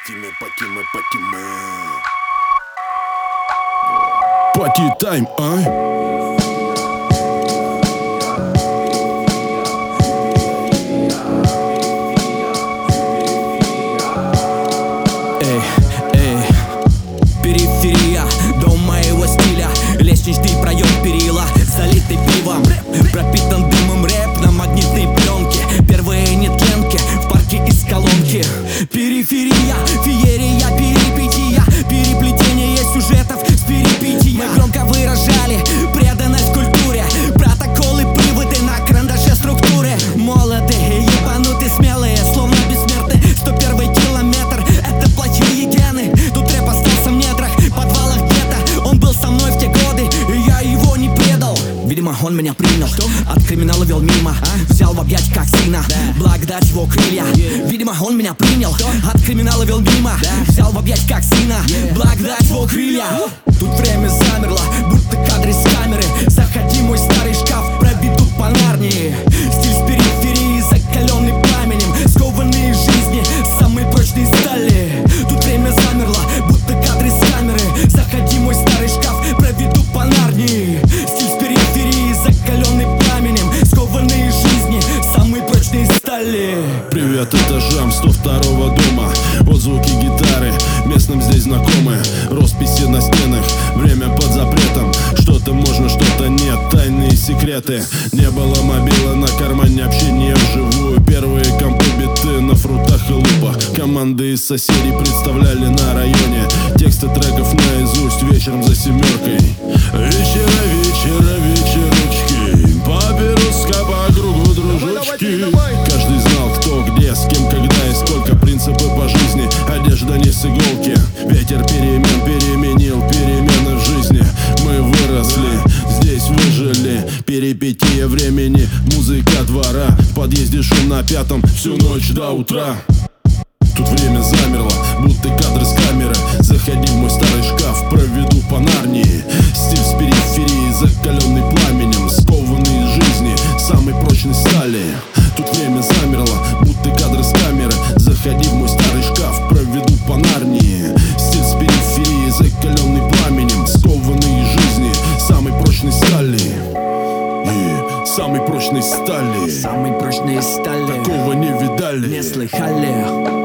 Пати тайм, Периферия, дом моего стиля, лестничный проем, перила, залитый пивом, пропитан дымом рэп на магнитной пленке. Первые нетленки в парке из колонки. Периферия, феерия, перипетия, переплетение сюжетов с перипетия. Мы громко выражали преданность культуре, протоколы, приводы на карандаше структуры. Молодые, ебанутые, смелые, словно бессмертны. 101 километр, это плохие гены. Тут рэп остался в недрах, подвалах где-то. Он был со мной в те годы, и я его не предал. Видимо, он меня принял, от криминала вел мимо, взял в объять как сына, благодать его крылья. Видимо, он меня принял, от криминала вел мимо, взял в объять как сына, благодать его крылья. Тут время замерло, будто кадры с камеры. Заходи, мой старый шкаф, проведут по Нарнии. Стиль с периферии, закаленный пламенем, скованные жизни, самые прочные стали. Тут время замерло, будто кадры с камеры. Заходи, мой старый шкаф, проведу по Нарнии. Стиль с периферии, закаленный пламенем, скованные жизни, самые прочные стали. Привет этажам 102-го дома. Отзвуки гитары, местным здесь знакомые. Росписи на стенах, время под запретом. Что-то можно, что-то нет, тайные секреты. Не было мобила на кармане, общение вживую. Первые компы, биты на фрутах и лупах. Команды из соседей представляли на районе. Тексты треков наизусть вечером за семеркой. Вечера, вечера, вечерочки, папироска по кругу, дружочки. Каждый знал, кто где, с кем, когда и сколько. Принципы по жизни, одежда не с иголки. Ветер перемен переменил перемены в жизни. Мы выросли, здесь выжили. Перипетия времени, музыка двора. В подъезде шум на пятом всю ночь до утра. Тут время замерло, будто кадры с камеры. Заходи в мой старый шкаф, проведу по Нарнии. Стиль с периферии, закаленный пламенем, скованный из жизни, самой прочной стали. Тут время замерло, будто кадры с камеры. Заходи в мой старый шкаф, проведу по Нарнии. Стиль с периферии, закаленный пламенем, скованный из жизни, самой прочной стали. Самой прочной стали. Самые прочные стали, Такого не видали, не слыхали.